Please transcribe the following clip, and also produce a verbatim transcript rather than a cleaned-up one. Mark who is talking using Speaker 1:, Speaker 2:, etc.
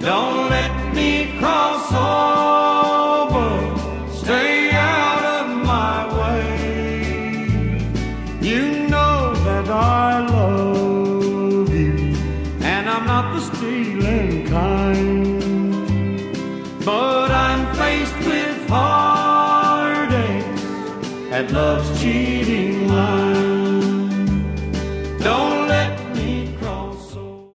Speaker 1: Don't let me cross over, stay out of my way. You know that I love you, and I'm not the stealing kind, but I'm faced with heartaches at love's cheating line. Don't